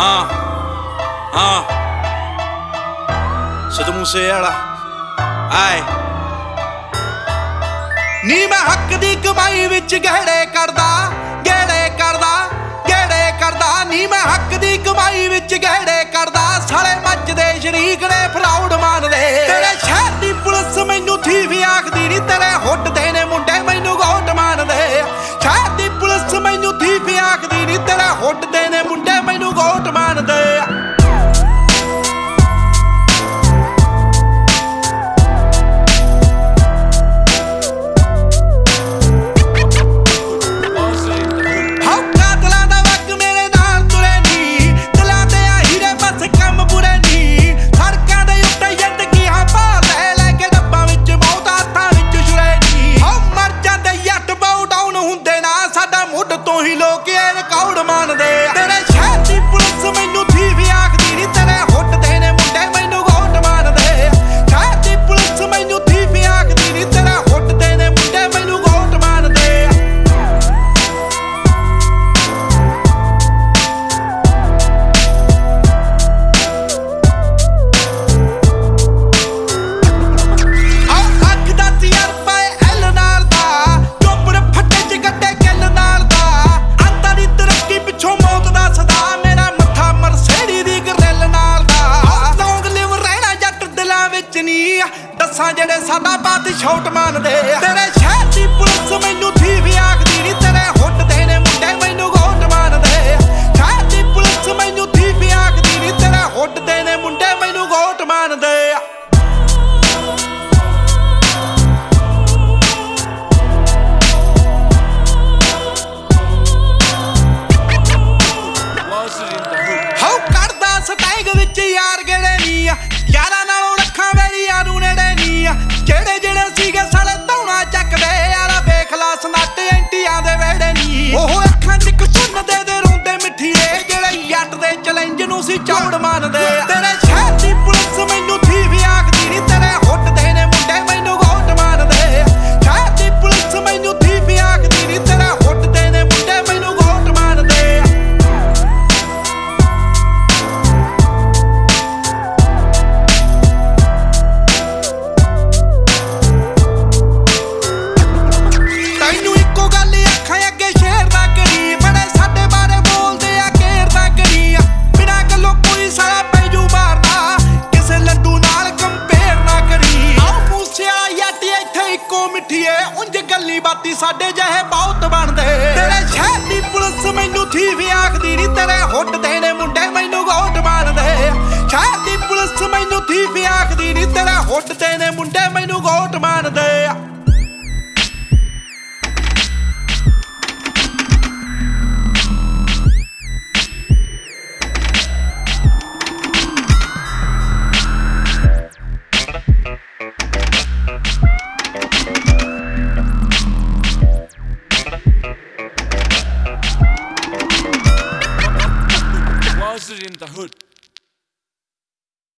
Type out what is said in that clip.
ਸਿੱਧੂ ਮੂਸੇਵਾਲਾ ਆਏ ਨੀ ਮੈਂ ਹੱਕ ਦੀ ਕਮਾਈ ਵਿੱਚ ਗਹਿੜੇ ਕਰਦਾ ਨੀ ਮੈਂ ਹੱਕ ਦੀ ਕਮਾਈ ਵਿੱਚ ਗਹਿੜੇ ਕਰਦਾ ਸਾਲੇ ਮੱਚਦੇ ਸ਼ਰੀਕ ਨੇ ਫਰਾਉਡ ਮੰਨਦੇ ਤੇਰੇ ਸ਼ਹਿਰ ਦੀ ਪੁਲਿਸ ਮੈਨੂੰ ਥੀਵ ਆਖਦੀ ਨੀ ਤੇਰੇ ਹੁੱਟ ਦੇ ਨੇ ਮੁੰਡੇ ਮੈਨੂੰ ਗੋਟ ਮੰਨਦੇ ਸ਼ਹਿਰ ਦੀ ਪੁਲਿਸ ਮੈਨੂੰ ਥੀਵ ਆਖਦੀ ਨੀ ਤੇਰੇ ਹੁੱਟ ਦੇ ਨੇ ਮੁੰਡੇ ਮੈਨੂੰ ਗੋਟ ਮੰਨਦੇ ਦੱਸਾਂ ਜਿਹੜੇ ਸਾਡਾ ਬਾਤ ਛੋਟ ਮੰਨਦੇ ਤੇਰੇ ਸ਼ਹਿਰ ਦੀ ਪੁਲਿਸ ਮੈਨੂੰ ਥੀਵ ਆਖਦੀ ਨੀ ਤੇਰੇ ਹੁੱਟ ਦੇ ਨੇ ਮੁੰਡੇ ਮੈਨੂੰ ਗੋਟ ਮੰਨਦੇ ਸ਼ਹਿਰ ਦੀ ਪੁਲਿਸ ਮੈਨੂੰ ਥੀਵ ਆਖਦੀ ਨੀ ਤੇਰੇ ਹੁੱਟ ਦੇ ਨੇ ਮੁੰਡੇ ਮੈਨੂੰ ਗੋਟ ਮੰਨਦੇ ਹਾਉ ਕੱਢਦਾ ਸਟੈਗ ਵਿੱਚ ਯਾਰ ਗੇੜੇ ਨੀ ਯਾਰਾਂ ਨਾਲੋਂ ਰੱਖਾਂ ਵੇਲੀਆਂ ਨੂੰ ਨੇੜੇ ਨੀ ਜਿਹੜੇ ਸੀਗੇ ਸਾਲੇ ਧੌਣਾ ਚੱਕਦੇ ਯਾਰਾ ਵੇਖ ਲਾ ਸਨੱਟ ਐਂਟੀਆਂ ਦੇ ਵੇੜੇ ਨੀ ਉਹ ਅੱਖਾਂ ਚ ਇੱਕ ਸੁਣਦੇ ਦੇ ਰੋਂਦੇ ਮਿੱਠੀਏ ਜਿਹੜੇ ਜੱਟ ਦੇ ਚੈਲੰਜ ਨੂੰ ਸੀ ਚੌੜ ਮੰਨਦੇ ਤੇਰੇ ਸ਼ਹਿਰ ਦੀ ਪੁਲਿਸ ਮੈਨੂੰ ਥੀਵ ਆਖਦੀ ਨੀ ਤੇਰੇ ਹੁੱਟ ਦੇ ਨੇ ਮੁੰਡੇ ਮੈਨੂੰ ਗੋਟ ਮੰਨਦੇ ਸ਼ਹਿਰ ਦੀ ਪੁਲਿਸ ਮੈਨੂੰ ਥੀਵ ਆਖਦੀ ਨੀ ਤੇਰੇ ਹੁੱਟ ਦੇ ਨੇ ਮੁੰਡੇ ਮੈਨੂੰ ਗੋਟ ਮੰਨਦੇ ਬਾਤੀ ਸਾਡੇ ਜਿਹੇ ਬਹੁਤ ਬਣਦੇ ਤੇਰੇ ਸ਼ਹਿਰ ਦੀ ਪੁਲਿਸ ਮੈਨੂੰ ਥੀਵ ਆਖਦੀ ਨੀ ਤੇਰੇ ਹੁੱਟ ਦੇ ਨੇ ਮੁੰਡੇ ਮੈਨੂੰ ਗੋਟ ਮੰਨਦੇ ਸ਼ਹਿਰ ਦੀ ਪੁਲਿਸ ਮੈਨੂੰ ਥੀਵ ਆਖਦੀ ਨੀ ਤੇਰੇ ਹੁੱਟ ਦੇ ਨੇ ਮੁੰਡੇ